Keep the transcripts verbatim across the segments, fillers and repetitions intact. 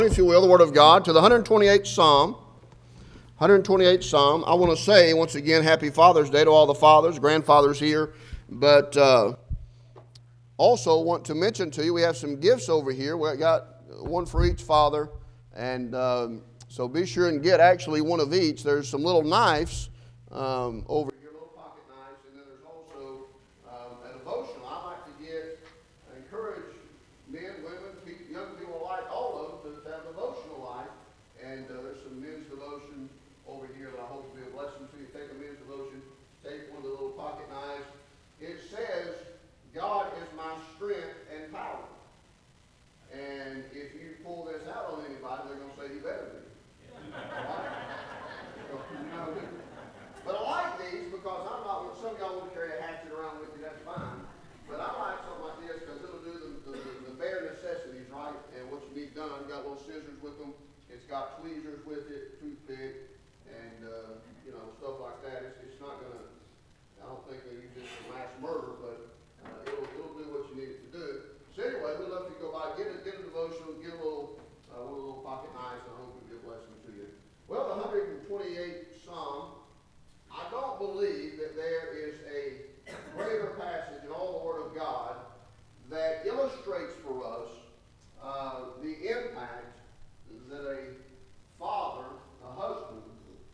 If you will, the Word of God, to the one hundred twenty-eighth Psalm. one hundred twenty-eighth Psalm. I want to say, once again, Happy Father's Day to all the fathers, grandfathers here. But uh, also want to mention to you, we have some gifts over here. We got one for each father. And um, so be sure and get actually one of each. There's some little knives um, over here, little pocket knives. And then there's also um, a devotional. I like to get, encourage men, women, people, young people alike, all of them, to have a devotional life. And uh, there's some men's devotion over here that I hope will be a blessing to you. Take a men's devotion, take one of the little pocket knives. It says, God is my strength and power. And if you pull this out on anybody, they're going to say, you better be. Right? But I like these because I'm not, some of y'all want to carry a hatchet around with you, that's fine. But I like something like this because it'll do the, the, the bare necessities, right? And what you need done. Got little scissors with them. It's got tweezers with it, toothpick, and uh, you know, stuff like that. It's, it's not going to, I don't think they use this for mass murder, but uh, it'll, it'll do what you need it to do. So anyway, we'd love to go by, get a, get a devotional, get a little, uh, one of the little pocket knives, and I hope it'll be a blessing to you. Well, the one hundred twenty-eighth Psalm, I don't believe that there is a greater passage in all the Word of God that illustrates for us uh, the impact that a father, a husband,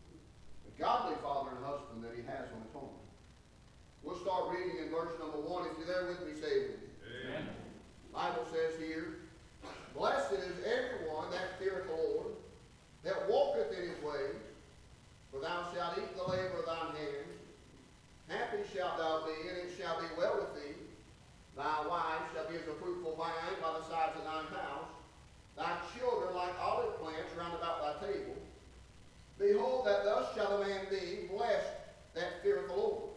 a godly father and husband that he has on his home. We'll start reading in verse number one. If you're there with me, say amen. Amen. The Bible says here, blessed is everyone that feareth the Lord, that walketh in his ways, for thou shalt eat the labor of thine hands. Happy shalt thou be, and it shall be well with thee. Thy wife shall be as a fruitful vine by the sides of thine house, thy children like olive plants round about thy table. Behold, that thus shall a man be, blessed that feareth the Lord.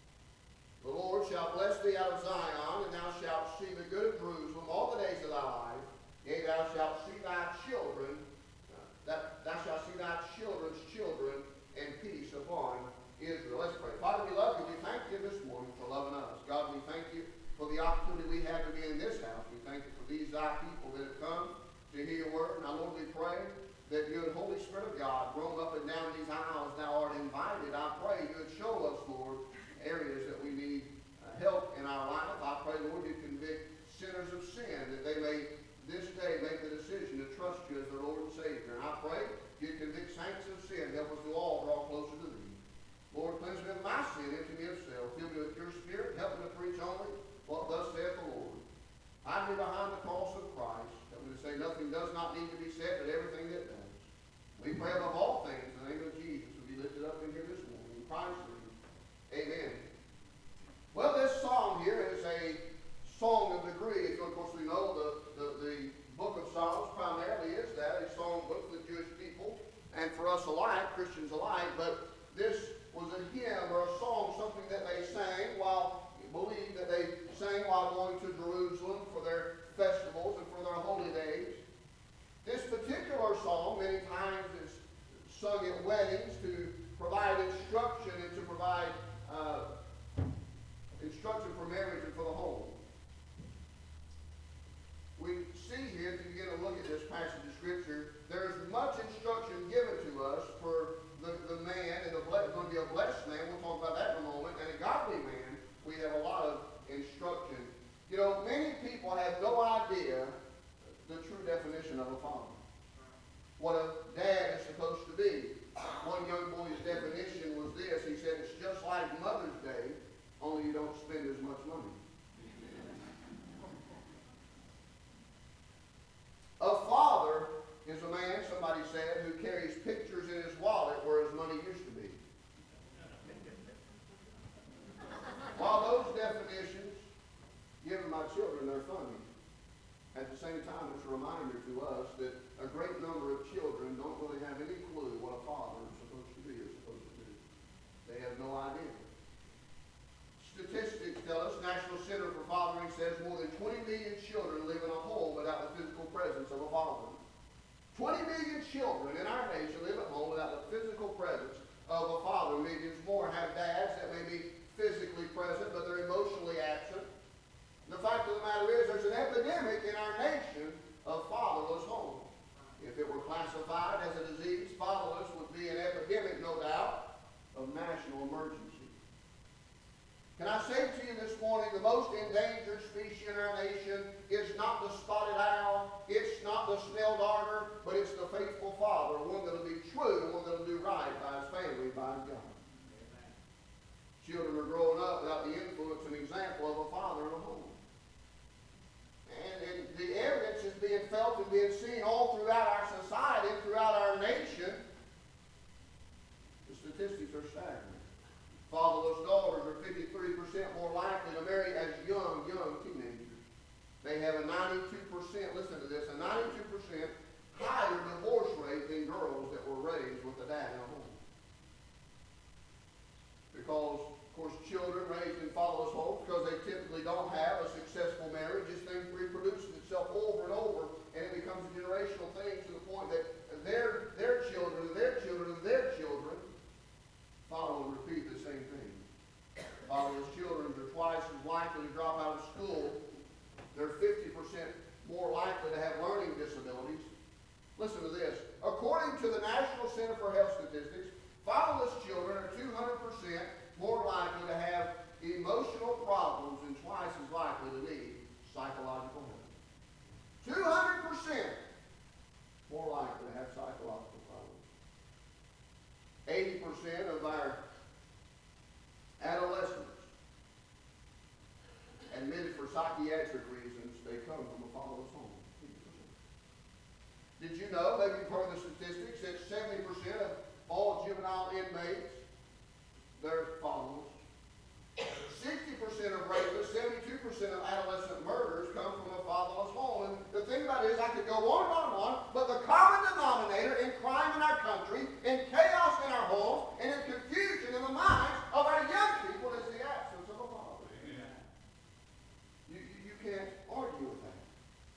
The Lord shall bless thee out of Zion, and thou shalt see the good of Jerusalem all the days of thy life. Yea, thou shalt see thy children, uh, that thou shalt see thy children's children, and peace upon Israel. Let's pray. Father, we love you. We thank you this morning for loving us. God, we thank you for the opportunity we have to be in this house. We thank you for these thy people that have come to hear your word. Now, Lord, we pray that you and Holy Spirit of God, roam up and down these aisles, thou art invited. I pray you would show us, Lord, areas that we need uh, help in our life. I pray, Lord, you convict sinners of sin, that they may this day make the decision to trust you as their Lord and Savior. And I pray you convict saints of sin. Help us to all draw closer to thee. Lord, cleanse me of my sin, empty me of self. Fill me with your Spirit. Help me to preach only what thus saith the Lord. Hide me behind the cross of Christ. Help me to say nothing does not need to be said, but everything that does. We pray above all things in the name of Jesus will be lifted up in here this morning. In Christ's name, amen. Well, this song here is a song of decree. Of course, we know the, the, the book of Psalms primarily is that, a song book for the Jewish people and for us alike, Christians alike. But this was a hymn or a song, something that they sang while, believe that they sang while going to Jerusalem for their festivals and for their holy days. This particular song many times is sung at weddings to provide instruction and to provide uh, instruction for marriage and for the home. We see here, if you begin to look at this passage of Scripture, there is much instruction given to us for the, the man, and the ble- going to be a blessed man, we'll talk about that in a moment, and a godly man, we have a lot of instruction. You know, many people have no idea the true definition of a father. What a dad is supposed to be. One young boy's definition was this. He said, it's just like Mother's Day, only you don't spend as much money. A father is a man, somebody said, who carries pictures in his wallet where his money used to be. While those definitions, given my children, they're funny. At the same time, it's a reminder to us that a great number of children don't really have any clue what a father is supposed to be or supposed to do. They have no idea. Statistics tell us, National Center for Fathering says more than twenty million children live in a home without the physical presence of a father. twenty million children in our nation live at home without the physical presence of a father. Millions more have dads that may be physically present, but they're emotionally absent. The fact of the matter is, there's an epidemic in our nation of fatherless homes. If classified as a disease. Fatherless would be an epidemic, no doubt, of national emergency. Can I say to you this morning, the most endangered species in our nation is not the spotted owl, it's not the snail darter, but it's the faithful father, one that will be true, one that will do right by his family, by his God. Amen. Children are growing up without the influence and example of a father in a home. And, and the evidence is being felt and being seen all throughout our society, throughout our nation. The statistics are staggering. Fatherless daughters are fifty-three percent more likely to marry as young, young teenagers. They have a ninety-two percent, listen to this, a ninety-two percent higher divorce rate than girls that were raised with a dad in a home. Because, of course, children raised in fatherless homes, because they typically don't have a successful marriage, this thing reproduces itself over and over, and it becomes a generational thing to the point that their, their children, and their children, and their children follow and repeat the same thing. Fatherless children are twice as likely to drop out of school. They're fifty percent more likely to have learning disabilities. Listen to this. According to the National Center for Health Statistics, fatherless children are two hundred percent more likely to have emotional problems and twice as likely to need psychological help. two hundred percent more likely to have psychological problems. eighty percent of our adolescents admitted for psychiatric reasons they come from a fatherless home. Did you know, maybe you've heard the statistics, that seventy percent of all juvenile inmates, they're fatherless. sixty percent of rapists, seventy-two percent of adolescent murders come from a fatherless home. And the thing about it is, I could go on and on and on, but the common denominator in crime in our country, in chaos in our homes, and in confusion in the minds of our young people is the absence of a father. Amen. You, you, you can't argue with that.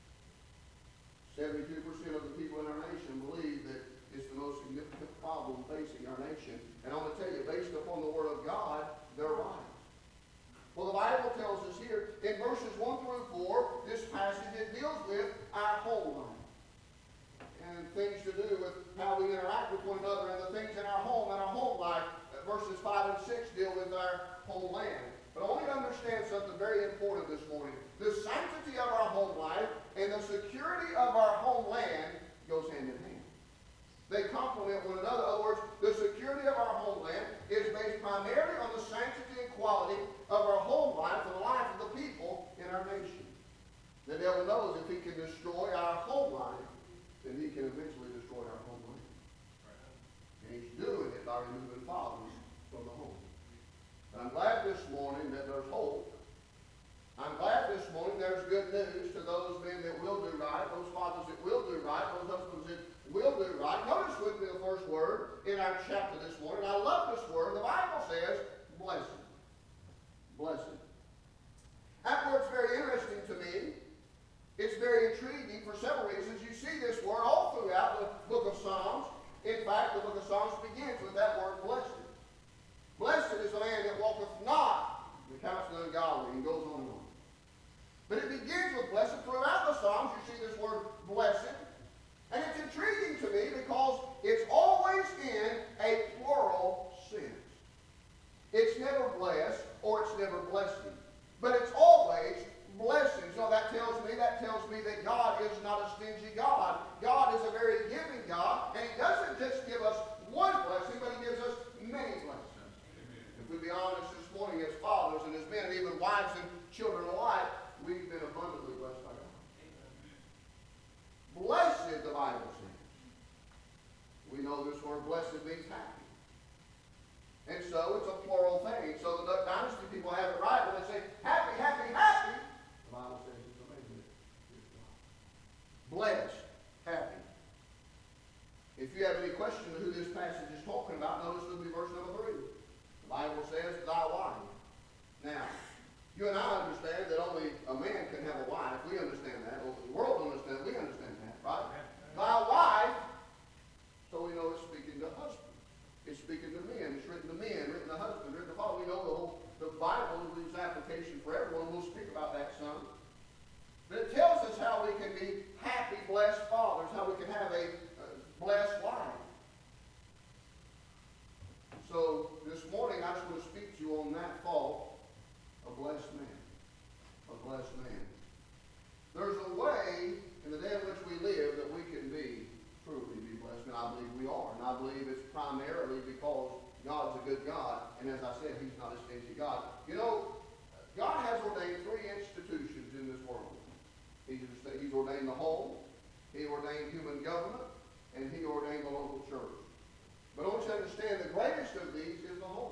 seventy-two percent of the people in our nation believe that it's the most significant problem facing our nation. And I'm going to tell you, based upon the Word of God, they're right. Well, the Bible tells us here in verses one through four, this passage, it deals with our home life. And things to do with how we interact with one another and the things in our home and our home life. Verses five and six deal with our homeland. But I want you to understand something very important this morning. The sanctity of our home life and the security of our homeland goes hand in hand. They complement one another. In other words, the security of our homeland is based primarily on the sanctity and quality of our home life and the life of the people in our nation. The devil knows if he can destroy our home life, then he can eventually destroy our homeland. And he's doing it by removing fathers from the home. But I'm glad this morning that there's hope. I'm glad this morning there's good news to those men that will do right, those fathers that will do right, those husbands that will do right. Notice with me the first word in our chapter this morning. I love this word. The Bible says, blessed. Blessed. That word's very interesting to me. It's very intriguing for several reasons. You see this word all throughout the book of Psalms. In fact, the book of Psalms begins with that word, blessed. Blessed is the man that walketh not in the counsel of the ungodly, and goes on and on. But it begins with blessed. Throughout the Psalms, you see this word blessed. And it's intriguing to me because it's always in a plural sense. It's never blessed or it's never blessing. But it's always blessing. So that tells me, that tells me that God is not a stingy God. God is a very giving God. And he doesn't just give us one blessing, but he gives us many blessings. If we be honest this morning as fathers and as men, and even wives and children alike, we've been abundantly blessed by God. Blessed, the Bible says. We know this word blessed means happy. And so it's a plural thing. So the Duck Dynasty people have it right when they say happy, happy, happy. The Bible says it's amazing. Blessed, happy. If you have any question of who this passage is talking about, notice it'll be verse number three. The Bible says, thy wife. Now, you and I understand that only a man can have a wife. We understand that. Well, the world understands. We understand that, right? Thy wife. So we know it's speaking to husbands. It's speaking to men. It's written to men, written to husbands, written to fathers. We know the whole the Bible leaves application for everyone. We'll speak about that some. But it tells us how we can be happy, blessed fathers, how we can have a uh, good God, and as I said, he's not a stingy God. You know, God has ordained three institutions in this world. He's, he's ordained the home, he ordained human government, and he ordained the local church. But I want you to understand the greatest of these is the home.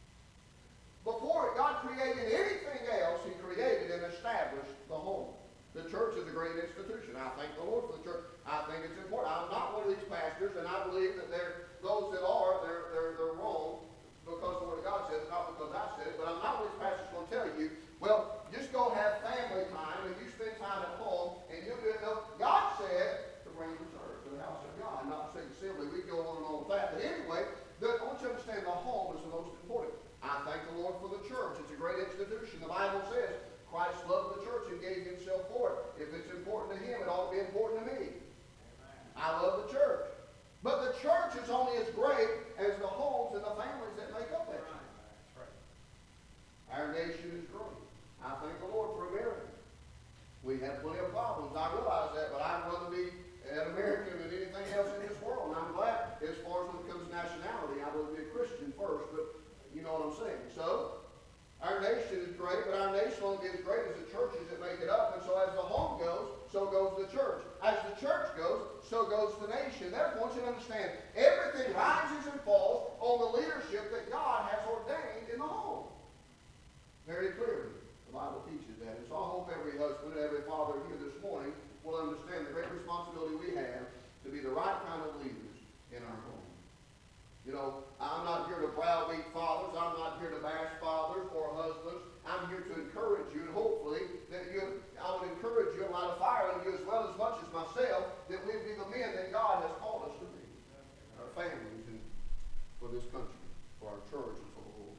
Before God created anything else, he created and established the home. The church is a great institution. I thank the Lord for the church. I think it's important. I'm not one of these pastors, and I believe that they're, those that are, they're, they're, they're wrong because the Word of God says it, not because I said it. But I'm not one of these pastors going to tell you, well, just go have family time, and you spend time at home, and you do it. No, God said to bring the church to the house of God, not to say assembly. We go on and on with that. But anyway, the, I want you to understand the home is the most important. I thank the Lord for the church. It's a great institution. The Bible says Christ loved the church and gave himself for it. If it's important to him, it ought to be important to me. Amen. I love the church. But the church is only as great as the homes and the families that make up that church. That's right. Our nation is growing. I thank the Lord for America. We have plenty of problems. I realize that, but I'd rather be an American than anything else in this world. And I'm glad, as far as when it comes to nationality, I'd rather be a Christian first. But you know what I'm saying. So, our nation is great, but our nation won't be as great as the churches that make it up. And so as the home goes, so goes the church. As the church goes, so goes the nation. Therefore, I want you to understand, everything rises and falls on the leadership that God has ordained in the home. Very clearly, the Bible teaches that. And so I hope every husband and every father here this morning will understand the great responsibility we have to be the right kind of leaders in our home. You know, I'm not here to browbeat fathers. I'm not here to bash fathers or husbands. I'm here to encourage you, and hopefully that you, I would encourage you and light a fire in you as well as much as myself, that we'd be the men that God has called us to be. Our families and for this country, for our church, and for the Lord.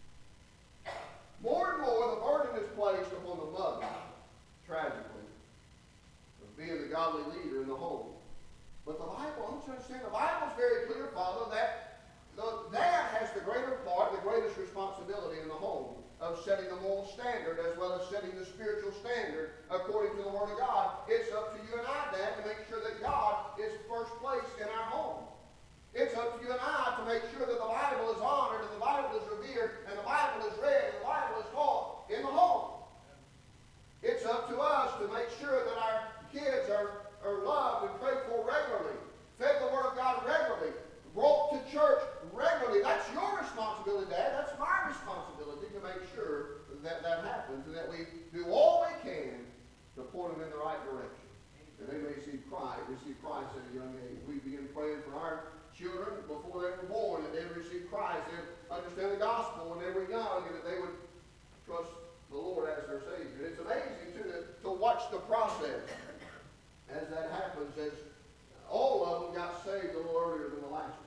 More and more, the burden is placed upon the mother, tragically, of being the godly leader in the home. But the Bible, I want you to understand, the Bible is very clear, Father, that the dad has the greater part, the greatest responsibility in the home of setting the moral standard as well as setting the spiritual standard according to the Word of God. It's up to you and I, Dad, to make sure that God is first place in our home. It's up to you and I to make sure that the Bible is honored and the Bible is revered and the Bible is read and the Bible is taught in the home. It's up to us to make sure that our kids are, are loved and prayed for regularly, fed the Word of God regularly, brought to church regularly. That's your responsibility, Dad. That's my responsibility to make sure that that happens and that we do all we can to point them in the right direction. That they may see Christ, receive Christ at a young age. We begin praying for our children before they were born, that they would receive Christ, they would understand the gospel when they were young, and that they would trust the Lord as their Savior. It's amazing, too, to, to watch the process as that happens, as all of them got saved a little earlier than the last one.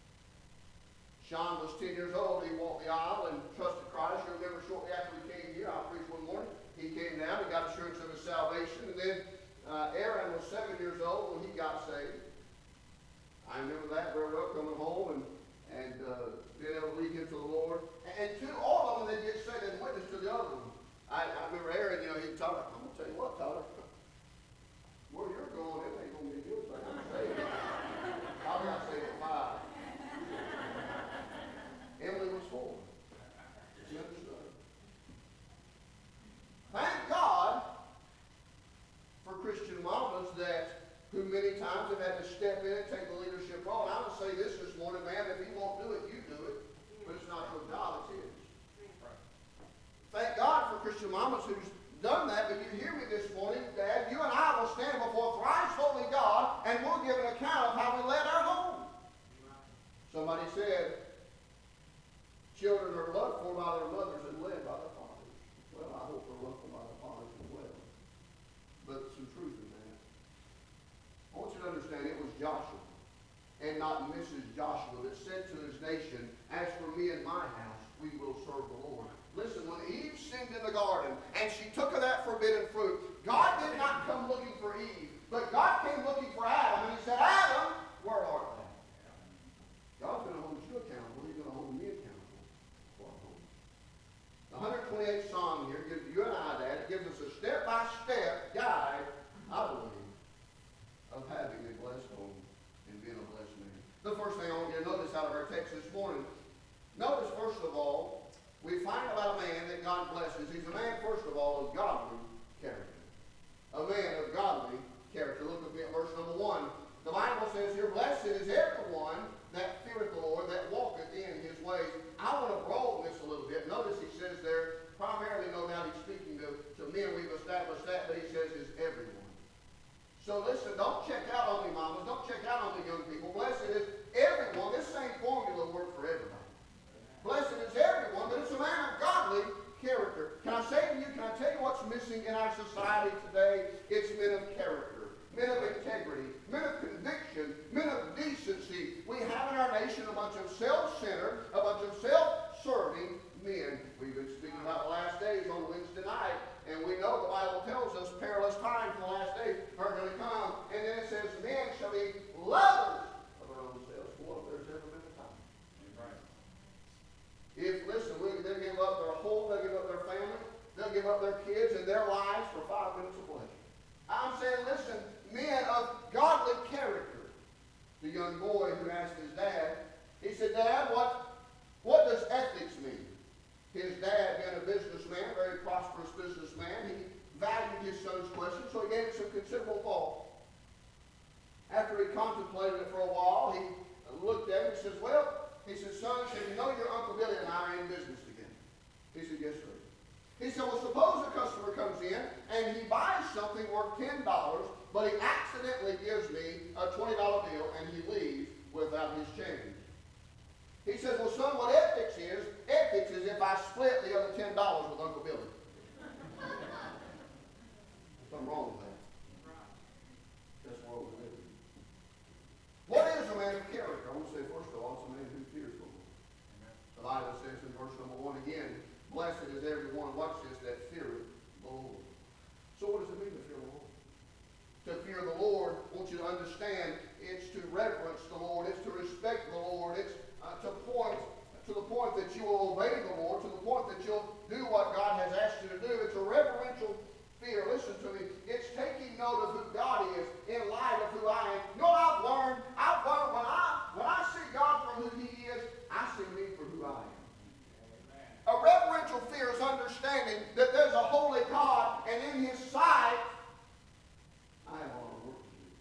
Sean was ten years old. He walked the aisle and trusted Christ. You remember shortly after we came here, I preached one morning, he came down, he got assurance of his salvation. And then uh, Aaron was seven years old when he got saved. I remember that very well, coming home and, and uh, being able to lead him to the Lord. And, and two, all of them, they get saved and witness to the other one. I, I remember Aaron, you know, he'd tell her, I'm going to tell you what, Tyler, where you're going, it ain't going to be good. So I'm saved. I got saved at five. Emily was four. She understood. Thank God for Christian mamas that, who many times have had to step in and take the leadership role. And I'm going to say this this morning, man, if he won't do it, you do it. But it's not your job, it's his. Thank God for Christian mamas who's done that, but you hear me this morning, Dad, you and I will stand before thrice holy God and we'll give an account of how we led our home. Somebody said, children are loved for by their mothers and led by their fathers. Well, I hope they're loved for by their fathers as well. But some truth in that. I want you to understand it was Joshua and not Missus Joshua that said to his nation, as for me and my house, we will serve the Lord. Listen, when Eve sinned in the garden and she took of that forbidden fruit, God did not come looking for Eve, but God came looking for Adam, and he said, Adam, where art thou? God's going to hold you accountable. He's going to hold me accountable for our home. The one hundred twenty-eighth Psalm here gives you and I, Dad, it gives us a step-by-step guide, I believe, of having a blessed home and being a blessed man. The first thing I want you to notice out of our text this morning, notice first of all, we find about a man that God blesses. He's a man, first of all, of godly character. A man of godly character. Look with me at verse number one. The Bible says here, blessed is everyone that feareth the Lord, that walketh in his ways. I want to broaden this a little bit. Notice he says there, primarily, no doubt he's speaking to, to men. We've established that, but he says is everyone. So listen, don't check out on me, mamas. Don't check out on me, young people. Blessed is everyone. This same formula works for everybody. Blessed is everyone, but it's a man of godly character. Can I say to you, can I tell you what's missing in our society today? It's men of character, men of integrity, men of conviction, men of decency. We have in our nation a bunch of self-centered, a bunch of self-serving men. We've been speaking about the last days on Wednesday night, and we know the Bible tells us perilous times in the last days are going to come. And then it says, men shall be lovers of their own selves. Well, there's ever been a time. Right. If, listen, we, they'll give up their home, they'll give up their family, they'll give up their kids and their lives for five minutes of pleasure. I'm saying, listen, men of godly character. The young boy who asked his dad, he said, Dad, what, what does ethics mean? His dad, being a businessman, a very prosperous businessman, he valued his son's question, so he gave it some considerable thought. After he contemplated it for a while, he looked at it and says, well, he said, son, said, you know your Uncle Billy and I are in business together. He said, yes, sir. He said, well, suppose a customer comes in and he buys something worth ten dollars, but he accidentally gives me a twenty dollar bill and he leaves without his change. He says, well, son, what ethics is, ethics is if I split the other ten dollars with Uncle Billy. Something wrong with that. That's what we live in. What is a man of character? I want to say, first of all, it's a man who fears the Lord. The Bible says in verse number one again, blessed is everyone, watch this, that feareth the Lord. So what does it mean to fear the Lord? To fear the Lord, I want you to understand, it's to reverence the Lord, it's to respect the Lord, it's uh, to point to the point that you will obey the Lord, to the point that you'll do what God has asked you to do. It's a reverential fear. Listen to me. It's taking note of who God is in light of who I am. You know what I've learned? I've learned when I when I see God for who He is, I see me for who I am. A reverential fear is understanding that there's a holy God, and in His sight, I have all the work to do.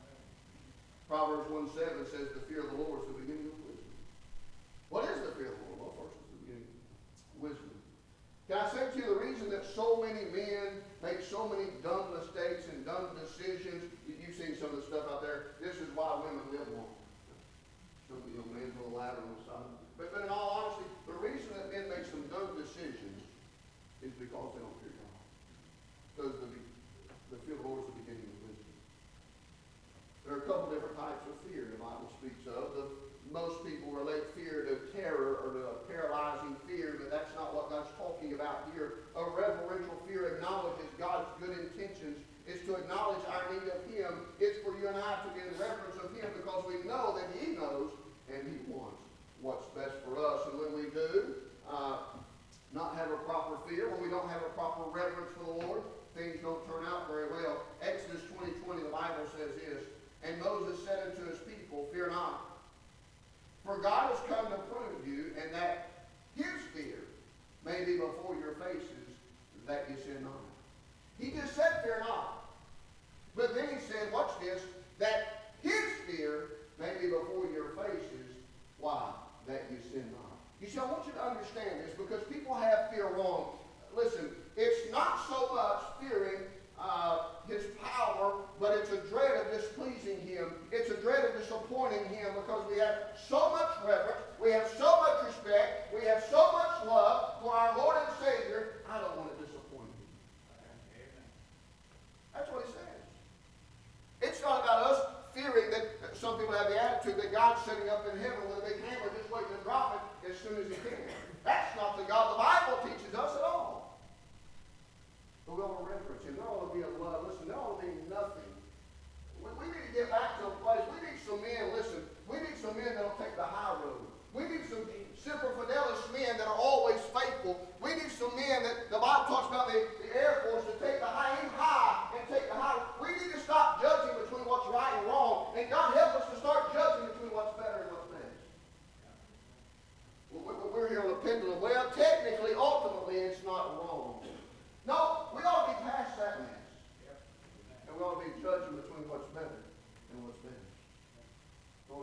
Proverbs one seven says, the fear of the Lord is the beginning of wisdom. What is the fear of the Lord? Well, first, it's the beginning of wisdom. Can I say to you the reason that so many men make so many dumb mistakes and dumb decisions? You've seen some of the stuff out there. This is why women live long. Some of the young men on the ladder on the side. But, but in all honesty, the reason that men make some dumb decisions is because they don't fear God. Because the, the fear of the Lord is the beginning of wisdom. There are a couple different types of fear the Bible speaks of. The, most people relate fear to terror or to a paralyzing fear, but that's not what God's talking about here. A reverential fear acknowledges God's good intentions. It's to acknowledge our need of Him. It's for you and I to be in reverence of Him because we know that He knows and He wants what's best for us. And when we do uh, not have a proper fear, when we don't have a proper reverence for the Lord, things don't turn out very well. Exodus twenty twenty, the Bible says this, and Moses said unto his people, fear not, for God has come to prove you, and that His fear may be before your faces, that you sin not. He just said, fear not. But then He said, watch this, that His fear may be before your faces. Why? That you sin not. You see, I want you to understand this, because people have fear wrong. Listen, it's not so much fearing uh, His power, but it's a dread of displeasing Him. It's a dread of disappointing Him, because we have so much reverence, we have so much respect, we have so much love for our Lord and Savior. I don't want to disappoint Him. That's what He says. It's not about us fearing that some people have the attitude that God's sitting up in heaven with a big hammer just waiting to drop it as soon as He can. That's not the God the Bible teaches us at all. But we ought to reverence Him. There ought to be a love. Listen, there ought to be nothing. We, we need to get back to a place. We need some men, listen, we need some men that will take the high road. We need some Semper Fidelis men that are always faithful. We need some men that the Bible talks about the, the Air Force to take the high, aim high and take the high. We need to stop judging between what's right and wrong. And God help us to start judging between what's better and what's best. Well, we're here on the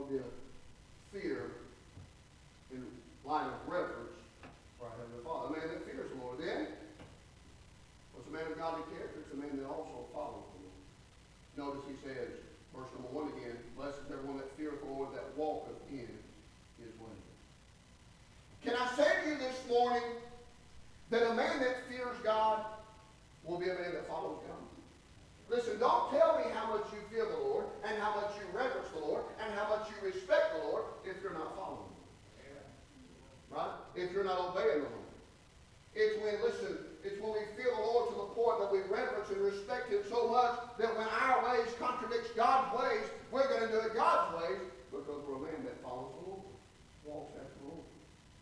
ought to be a fear in line of reverence for our Heavenly Father. A man that fears the Lord. Then, what's a man of godly character? It's a man that also follows the Lord. Notice he says, verse number one again, blessed is everyone that feareth the Lord, that walketh in his way. Can I say to you this morning that a man that fears God will be a man that follows God? Listen, don't tell me how much you fear the Lord, and how much you reverence the Lord, and how much you respect the Lord if you're not following Him. Right? If you're not obeying the Lord. It's when, listen, it's when we fear the Lord to the point that we reverence and respect Him so much that when our ways contradicts God's ways, we're going to do it God's ways because we're a man that follows the Lord, walks after the Lord.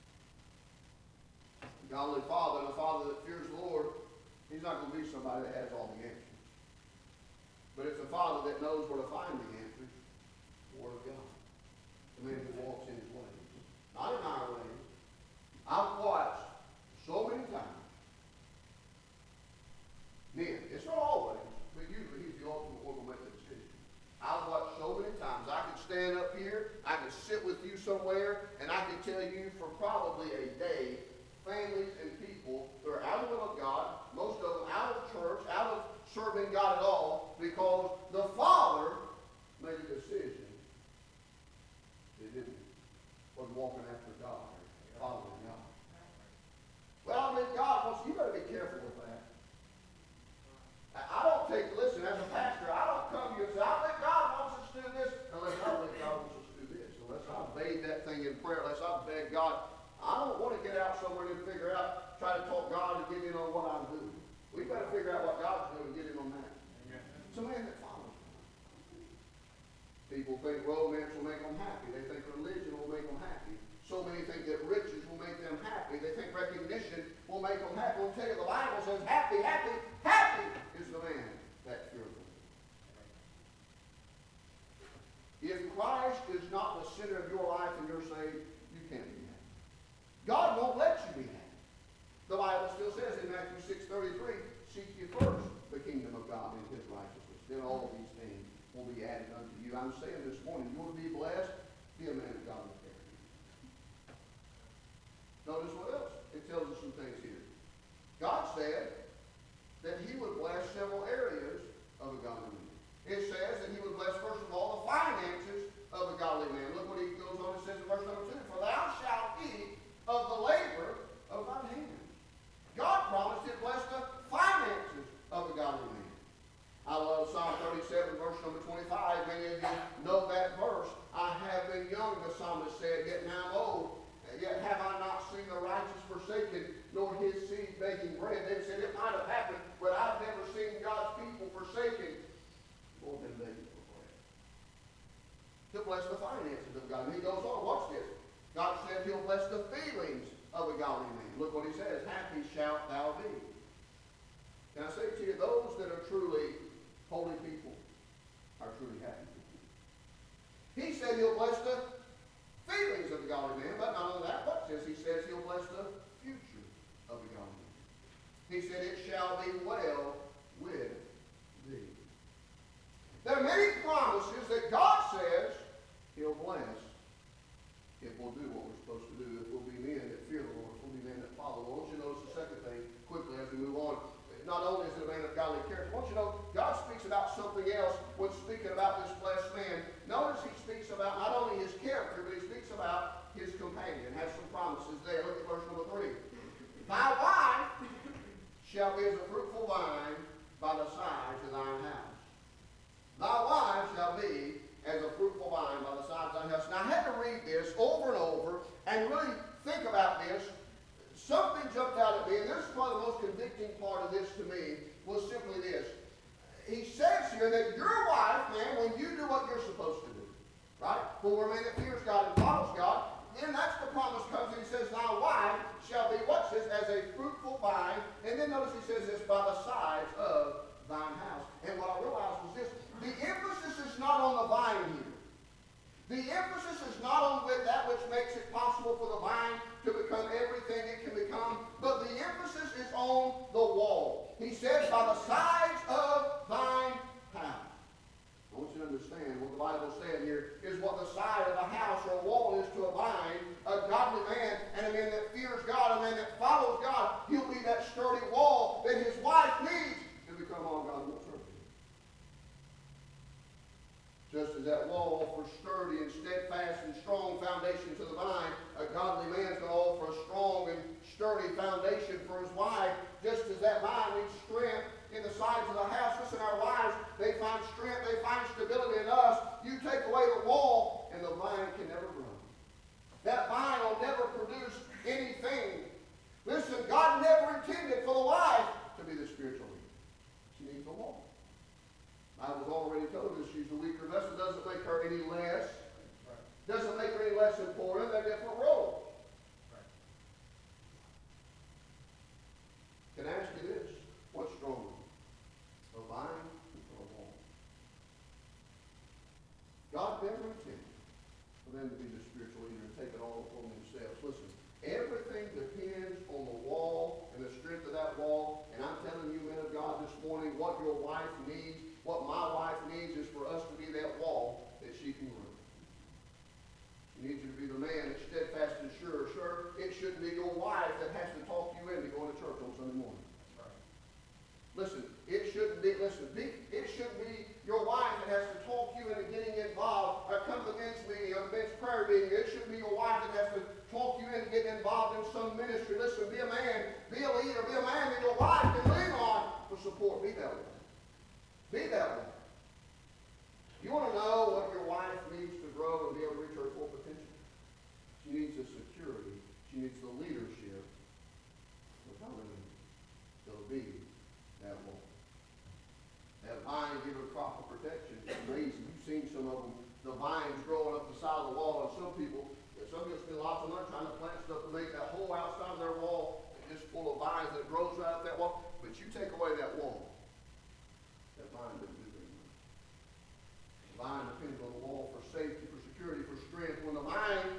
A godly father and a father that fears the Lord, he's not going to be somebody that has all the answers. But it's a father that knows where to find the answers, the Word of God. The man who walks in His ways, not in our ways. I've watched so many times. Men, it's not always, but usually he's the ultimate one to make the decision. I've watched so many times. I could stand up here, I could sit with you somewhere, and I could tell you for probably a day, families and people that are out of the will of God, most of them out of church, out of serving God at all, because the father made a decision. They didn't. Was walking after God, following God. Well, I mean, God wants, you better be careful with that. I don't take, listen, as a pastor, I don't come to you and say, I think God wants us to do this, unless I think God wants us to do this. Unless I obeyed that thing in prayer, unless I beg God. I don't want to get out somewhere and figure out, try to talk God and get in on what I'm doing. We've got to figure out what God's doing and get in on that. It's a man that follows. People think romance will make them happy. They think religion will make them happy. So many think that riches will make them happy. They think recognition will make them happy. I'll tell you, the Bible says happy, happy, happy is the man that fears the Lord. If Christ is not the center of your life and you're saved, you can't be happy. God won't let you be happy. The Bible still says in Matthew six thirty-three, seek ye first the kingdom of God and His righteousness. Then all these things will be added unto you. I'm saying this morning, you want to be blessed? Be a man of godly character. Notice what else? It tells us some things here. God said that He would bless several areas of a godly man. It says that He would bless, first of all, the finances of a godly man. Look what He goes on and says in verse number two. For thou shalt eat of the labor of thine hands. God promised to bless the finances of a godly man. I love Psalm thirty-seven, verse number twenty-five. Many of you know that verse. I have been young, the psalmist said, yet now I'm old. Yet have I not seen the righteous forsaken, nor his seed begging bread. They said it might have happened, but I've never seen God's people forsaken, nor been begging for bread. He'll bless the finances of God. And he goes on, watch this. God said He'll bless the feelings of a godly man. Look what He says, happy shalt thou be. Can I say to you, those that are truly holy people are truly happy people. He said He'll bless the feelings of the godly man, but not only that, but says He says He'll bless the future of the godly man. He said, it shall be well with thee. There are many promises that God says He'll bless if we'll do what we're supposed to do, if we'll be men that fear the Lord, if we'll be men that follow the Lord. I want you to notice the second thing quickly as we move on. Not only is it a man of godly character, I want you to know God speaks about something else when speaking about this blessed man. Notice He speaks about not only his character, but He speaks about his companion. Has some promises there. Look at verse number three. Thy wife shall be as a fruitful vine by the sides of thine house. Thy wife shall be as a fruitful vine by the sides of thine house. Now I had to read this over and over and really think about this. Something jumped out at me, and this is probably the most convicting part of this to me, was simply this. He says here that your wife, man, when you do what you're supposed to do, right? When we're a man that fears God and follows God, then that's the promise comes, and He says, thy wife shall be, what's this, as a fruitful vine, and then notice He says this, by the sides of thine house. And what I realized was this, the emphasis is not on the vine here. The emphasis is not on with that which makes it possible for the vine to become everything it can become, but the emphasis is on the wall. He says, by the sides of thine house. I want you to understand what the Bible is saying here is what the side of a house or a wall is to a vine, a godly man and a man that fears God, a man that follows God, he'll be that sturdy wall that his wife needs to become all God wants her to be. Just as that wall offers sturdy and steadfast and strong foundation to the vine, a godly man is going to offer a strong and sturdy foundation for his wife, just as that vine needs strength in the sides of the house. Listen, our wives, they find strength, they find stability in us. You take away the wall, and the vine can never grow. That vine will never produce anything. Listen, God never intended for the wife to be the spiritual leader. She needs the wall. I was already told us she's the weaker vessel. Doesn't make her any less. Doesn't make her any less important. They're different roles. Can I ask you this? What's stronger? A vine or a wall? God never intended for them to be the spiritual leader and take it all upon themselves. Listen, everything depends on the wall and the strength of that wall. And I'm telling you, men of God, this morning, what your wife needs, what my wife needs is for us to be that wall that she can grow. She needs you to be the man that's steadfast and sure. Sure, it shouldn't be your wife that has to talk you into going to church on Sunday morning. Right. Listen, it shouldn't be, listen, be, it shouldn't be your wife that has to talk you into getting involved or come to the men's meeting or the men's prayer meeting. It shouldn't be your wife that has to talk you into getting involved in some ministry. Listen, be a man, be a leader, be a man that your wife can lean on for support. Be that way. Be that way. You want to know what your wife needs to grow and be able to reach her full potential? She needs the security. She needs the leadership. It'll be that wall. That vine give her proper protection. It's amazing. You've seen some of them. The vines growing up the side of the wall, and some people, some people spend lots of money trying to plant stuff to make that whole outside of their wall just full of vines that grows right up that wall. But you take away that wall, that vine doesn't do very much. The vine depends on the wall for safety, for security, for strength. When the vine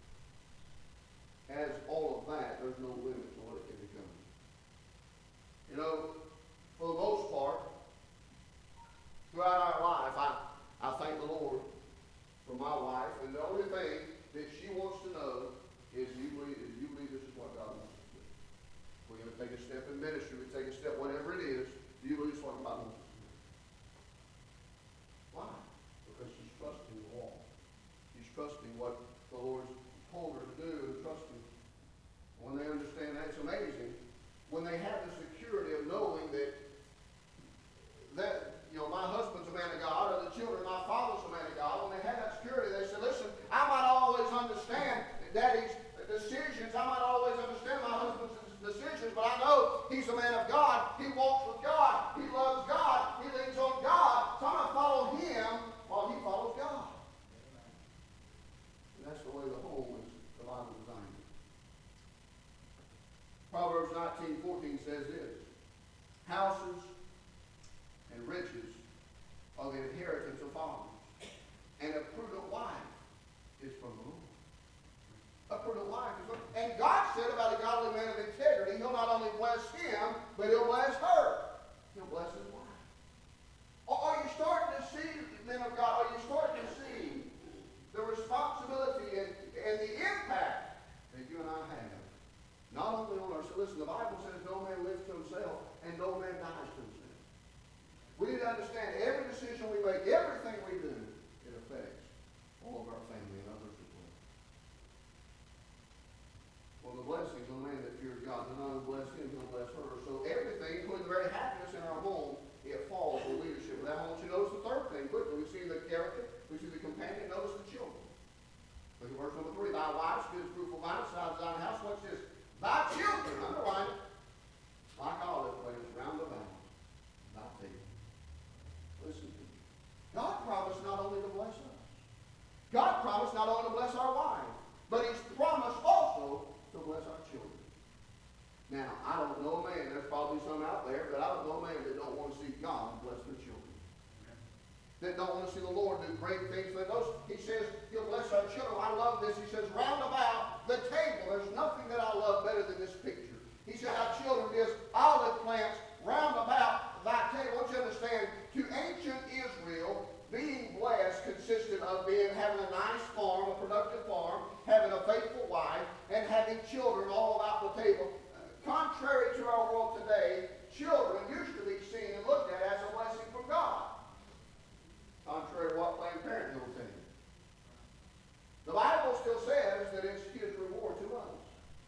has all of that, there's no limit to what it can become. You know, for the most part, throughout our life, I, I thank the Lord for my wife, and the only thing that she wants to know is you believe, is you believe this is what God wants us to do. We're going to take a step in ministry, we take a step, whatever it is, do you believe this is what God wants us to do? Why? Because she's trusting the wall. She's trusting what the Lord's told her to do and trusting. When they understand that, it's amazing. When they have the security of knowing that, that, you know, my husband's a man of God, or the children, my father's a man of God, when they have that security, they say, listen, I might always understand Daddy's decisions, I might always understand my husband's decisions, but I know he's a man of God, he walks with God, he loves God, he leans on God, so I'm going to follow him while he follows God. And that's the way the home is, the Bible designed it. Proverbs nineteen fourteen says this, houses and riches are the inheritance of fathers, and a prudent wife is from the Lord. A prudent wife is from, and God said about a godly man of integrity, he'll not only bless him, but he'll bless her. He'll bless his wife. Are you starting to see, men of God, are you starting to see the responsibility and, and the impact that you and I have? Not only on ourselves. Listen, the Bible says no man lives to himself and no man dies to himself. We need to understand every decision we make, everything we do, it affects all of our family and others as well. Well, the blessings of the man that fears God, does not only bless him, he'll bless her. So everything, including the very happiness in our home, it falls on leadership. Now I want you to notice the third thing quickly. We see the character, we see the companion, notice the children. Look at verse number three. Thy wife good fruitful vine, sides of thine house. What's this? Thy children, underline it, like olive plants round about thy table. Listen to me. God promised not only to bless us. God promised not only to bless our wives, but he's promised also to bless our children. Now, I don't know a man, there's probably some out there, but I don't know a man that don't want to see God bless their children. That don't want to see the Lord do great things for those. He says he'll bless our children. I love this. He says, round about the table. There's nothing that I love better than this picture. He said, our children is olive plants round about thy table. I want you to understand, to ancient Israel, being blessed consisted of being having a nice farm, a productive farm, having a faithful wife, and having children all about the table. Contrary to our world today, children used to be seen and looked at as a blessing from God. Contrary to what Planned Parenthood will tell you. The Bible still says that it's His reward to us.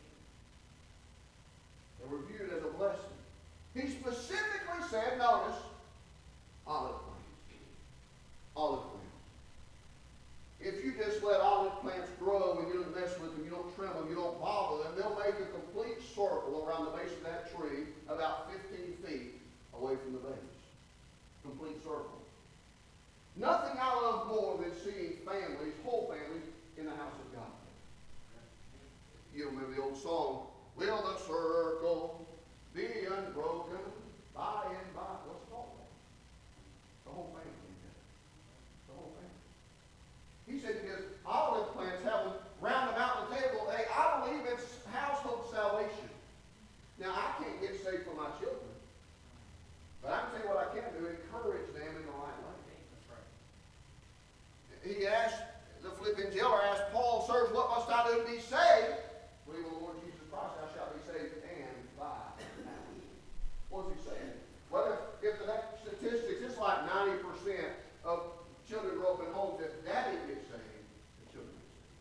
They were viewed as a blessing. He specifically said, notice, olive plants. Olive plants. If you just let olive plants grow and you don't mess with them, you don't trim them, you don't bother them, they'll make a complete circle around the base of that tree about fifteen feet away from the base. Complete circle. Nothing I love more than seeing families, whole families, in the house of God. You remember the old song, will the circle be unbroken by and by? What's it called? The whole family. The whole family. He said because olive plants have them round about the table. Hey, I believe it's household salvation. Now, I can't get saved for my children. But I can tell you what I can do, encourage them in the right way. That's right. He asked, the Philippian jailer asked Paul, sirs, what must I do to be saved? Believe in the Lord Jesus Christ, thou shalt be saved and thy house. What's he saying? Well, if, if the next statistics, it's like ninety percent of children grow up in homes that daddy gets saved, the children get saved.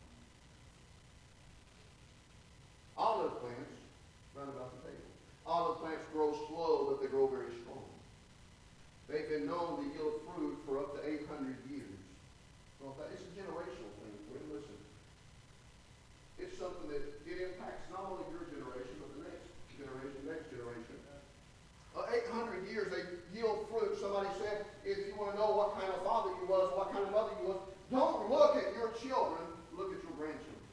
Olive plants run about the table. Olive plants grow slow, but they grow very strong. They've been known to yield fruit for up to eight hundred years. Well, it's a generational thing. Listen, it's something that it impacts not only your generation, but the next generation, next generation. Uh, eight hundred years, they yield fruit. Somebody said, if you want to know what kind of father you was, what kind of mother you was, don't look at your children, look at your grandchildren.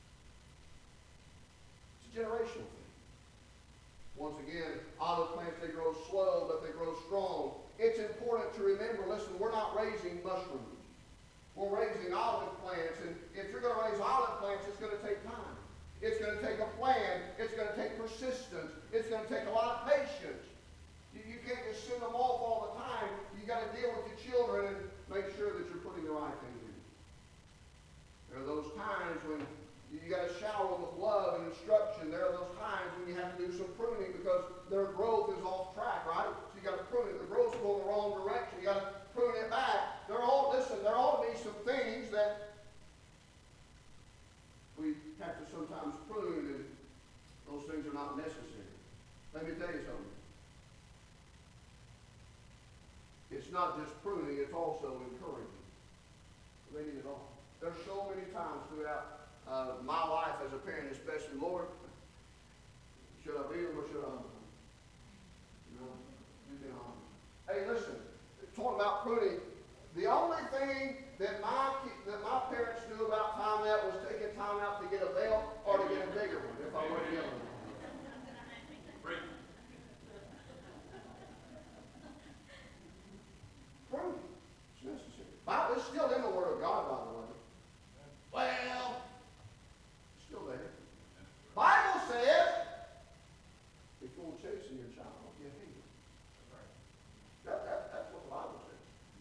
It's a generational thing. Once again, olive plants, they grow slow, but they grow strong. It's important to remember, listen, we're not raising mushrooms. We're raising olive plants, and if you're going to raise olive plants, it's going to take time. It's going to take a plan. It's going to take persistence. It's going to take a lot of patience. You, you can't just send them off all the time. You got to deal with your children and make sure that you're putting the right things in. There are those times when you, you got to shower them with love and instruction. There are those times when you have to do some pruning because their growth is off track, right? So you got to prune it. The growth's going the wrong direction. You got to prune it back. There all listen, there ought to be some things that we have to sometimes prune, and those things are not necessary. Let me tell you something. It's not just pruning, it's also encouraging. They need it all. There's so many times throughout uh, my life as a parent, especially, Lord, should I be or should I not? You know, you can honor. Hey, listen, talking about pruning, the only thing that my that my parents knew about time out was taking time out to get a belt or to get a bigger one, if I were to get one. Pruning. It's necessary. Bible, it's still in the Word of God, by the way. Well, it's still there. Bible says, if you're chasing your child, you hate him. That, that, that's what the Bible says.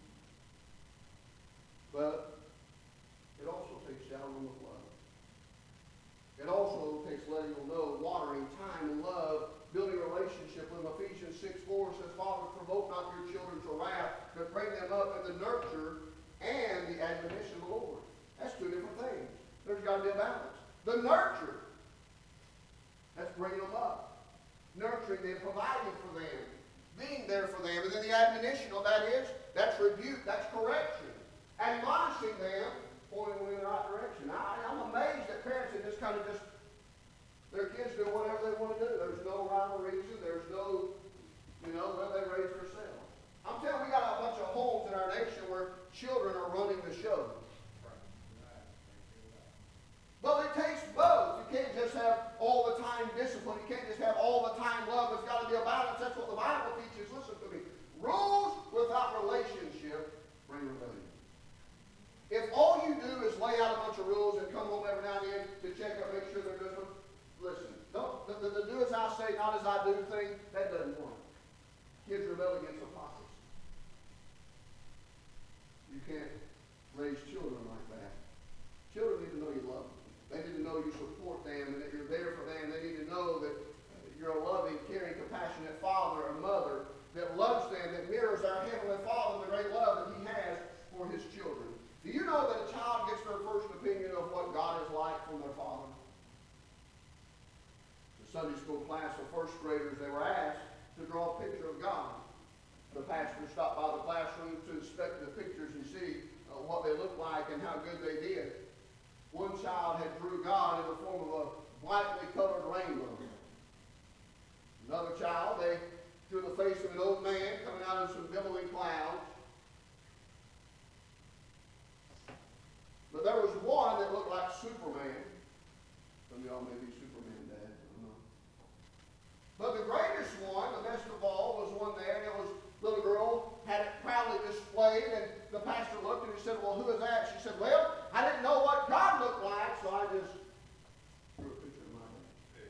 But it also takes showering with love. It also takes letting them know, watering, time, and love, building a relationship with them. Ephesians six four says, Father, provoke not your children to wrath, but bring them up in the nurture and the admonition of the Lord. That's two different things. There's got to be a balance. The nurture, that's bringing them up. Nurturing them, providing for them, being there for them. And then the admonition, well, that is, that's rebuke, that's correction. Admonishing them, pointing them in the right direction. I, I'm amazed at parents that just kind of just, their kids do whatever they want to do. There's no rhyme or reason. There's no, you know, well, they raise themselves. I'm telling you, we got a bunch of homes in our nation where children are running the show. Well, it takes both. You can't just have all the time discipline. You can't just have all the time love. There's got to be a balance. That's what the Bible teaches. Listen to me. Rules without relationship bring rebellion. If all you do is lay out a bunch of rules and come home every now and then to check up, make sure they're good, listen, don't, the, the, the do as I say, not as I do thing, that doesn't work. Kids rebel against hypocrisy. You can't raise children like that. Sunday school class of first graders, they were asked to draw a picture of God. The pastor stopped by the classroom to inspect the pictures and see uh, what they looked like and how good they did. One child had drew God in the form of a brightly colored rainbow. Another child, they drew the face of an old man coming out of some billowing clouds. But there was one that looked like Superman. Some of y'all may be Superman dads, I don't know. But the greatest one, the best of all, was one there, and it was little girl, had it proudly displayed, and the pastor looked and he said, well, who is that? She said, well, I didn't know what God looked like, so I just drew a picture of my dad.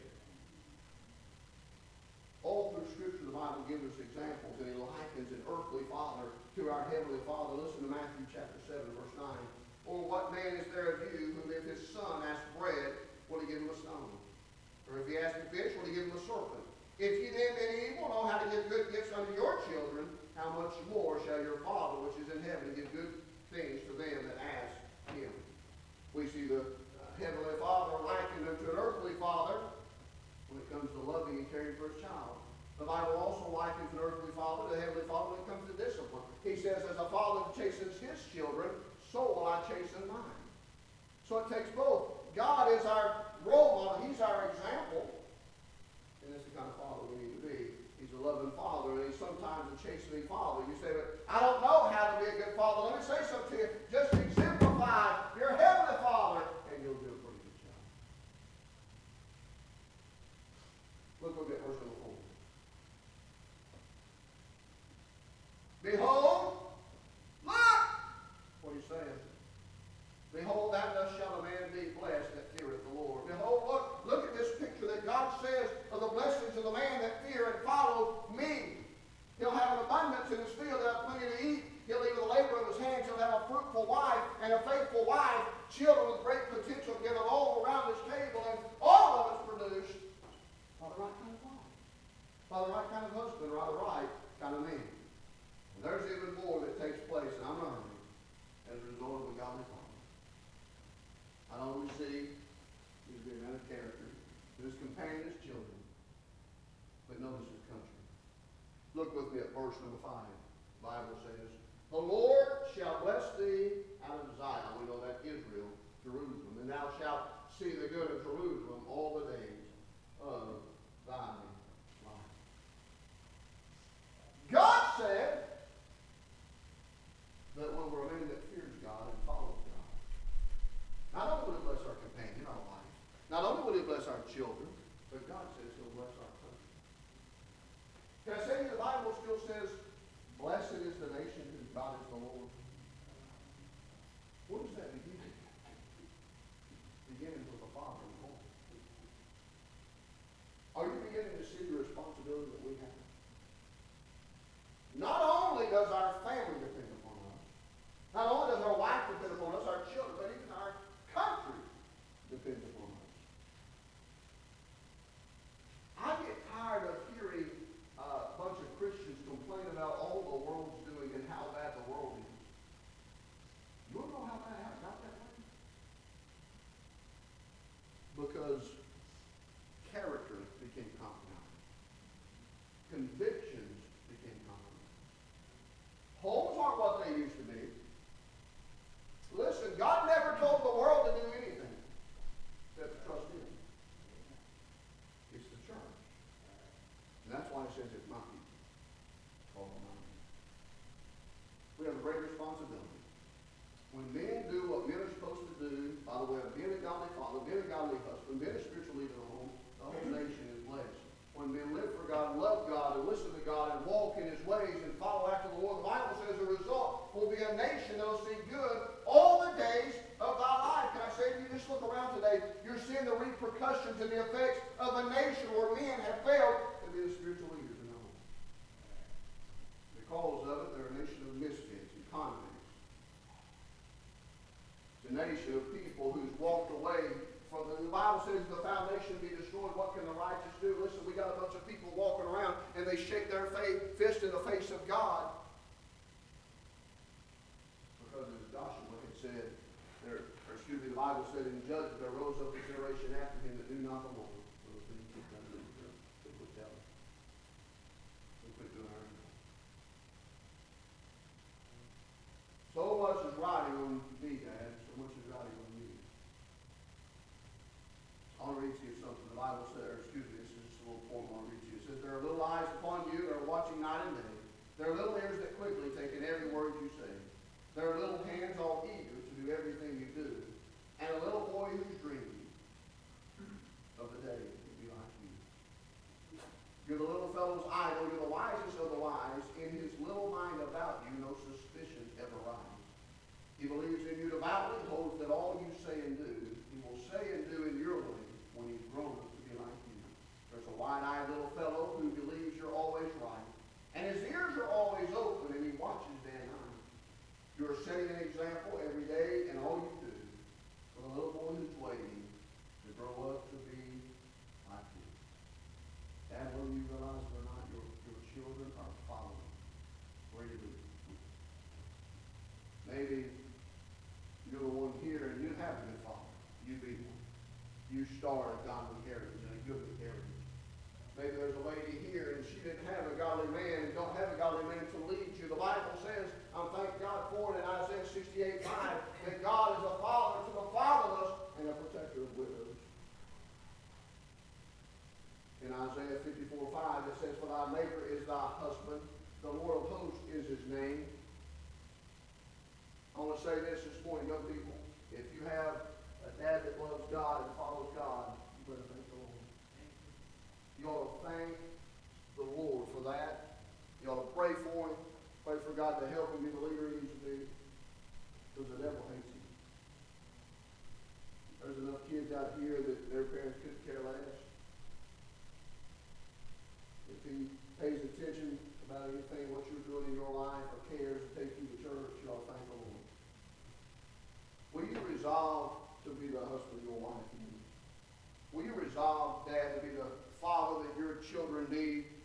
All through Scripture, the Bible gives us examples, and he likens an earthly father to our heavenly Father. Listen to Matthew chapter seven, verse nine. Or what man is there of you whom if his son asks bread, will he give him a stone? Or if he asks a fish, will he give him a serpent? If you then, being evil, know how to give good gifts unto your children, how much more shall your Father which is in heaven give good things to them that ask him? We see the uh, heavenly Father likened unto an earthly father when it comes to loving and caring for his child. The Bible also likens an earthly father to a heavenly father when it comes to discipline. He says, as a father chastens his children, so will I chasten mine. So it takes both. God is our role model. He's our example. And that's the kind of father we need to be. He's a loving father, and he's sometimes a chastening father. You say, but I don't know how to be a good father. Let me say something to you. Just exemplify your heavenly father, and you'll do a pretty good job. Look, look at verse number four. Behold, look! What are you saying? Behold, thou thus shall a man be blessed that feareth the Lord. Behold, look, look at this picture that God says of the blessings of the man that fear and follow me. He'll have an abundance in his field. He'll have plenty to eat. He'll eat of the labor of his hands. He'll have a fruitful wife and a faithful wife. Children with great potential together all around his table. And all of it's produced by the right kind of wife. By the right kind of husband, or the right kind of man. And there's even more that takes place, and I'm learning, as a result of a godly father. I don't only see he's a man of character, who's companion his children, but notice his country. Look with me at verse number five. The Bible says, the Lord shall bless thee out of Zion. We know that Israel, Jerusalem. And thou shalt see the good of Jerusalem all the days of thy life. God said that when we're a man that fears God and follows God, not only will he bless our companion, our wife, not only will he bless our children, but God says he'll bless our country. Can I say to you, the Bible still says, blessed is the nation whose God is the Lord. What does that begin with? Beginning with the Father and the Lord. Are you beginning to see the responsibility that we have? Not only does our family depend upon us, not only does our wife depend upon us, our children, but even our country depends upon us. I get tired of hearing uh, a bunch of Christians complain about all the world's doing and how bad the world is. You want to know how bad it got that way? Because character became compromised. Convictions became compromised. Homes aren't what they used to be. Listen, God never told the world to do anything except to trust him. It's the church. And that's why it says it's my people. Called my people. We have a great responsibility. When men do what men are supposed to do, by the way of being a godly father, being a godly husband, being a spiritual leader in the home, the whole nation is blessed. When men live for God, love God, and listen to God, and walk in his ways, and follow after the Lord, the Bible says the result will be a nation that will see good all the days of thy life. Can I say to you, just look around today, you're seeing the repercussions and the effects of a nation where men have failed to be the spiritual leaders in the home. Because of it, they're a nation of misfits and convicts. It's a nation of people who's walked away from the, the Bible says the foundation be destroyed. What can the righteous do? Listen, we got a bunch of people walking around and they shake their face, fist in the face of God. Because as Joshua had said, there, or excuse me, the Bible said in Judges, there rose up a generation after him that knew not the Lord. So the things he'd done. the Bible says, or excuse me, this is just a little poem I want to read to you. It says, there are little eyes upon you that are watching night and day. There are little ears that quickly take in every word you say. There are little hands all eager to do everything you do. And a little boy who's dreaming of the day to be like you. You're the little fellow's idol. You're the wisest of the wise. In his little mind about you, no suspicions ever rise. He believes in you devoutly, holds that all you say and do, he will say and do in your way when he's grown up to be like you. There's a wide-eyed little fellow who believes you're always right. And his ears are always open, and he watches day and night. You're setting an example every day in all you do for the little boy who's waiting to grow up to be like you. Dad, whether you realize it or not, your, your children are following where you live. Maybe you're the one here and you haven't been following. You be one. You start a godly heritage and a good heritage. Maybe there's a lady here and she didn't have a godly man and don't have a godly man to lead you. The Bible says, I'm thanking God for it in Isaiah sixty-eight five, that God is a father to the fatherless and a protector of widows. In Isaiah fifty-four five, it says, for thy Maker is thy husband, the Lord of hosts is his name. I want to say this this morning, young people. If you have a dad that loves God and follows God, you better thank the Lord. You ought to thank the Lord for that. You ought to pray for him. Pray for God to help him be the leader he needs to be. Because the devil hates him. There's enough kids out here that their parents couldn't care less. If he pays attention about anything, what you're doing in your life, or cares to take you to church, you ought to thank the Lord. Will you resolve to be the husband your wife needs? Will you resolve, Dad, to be the father that your children need?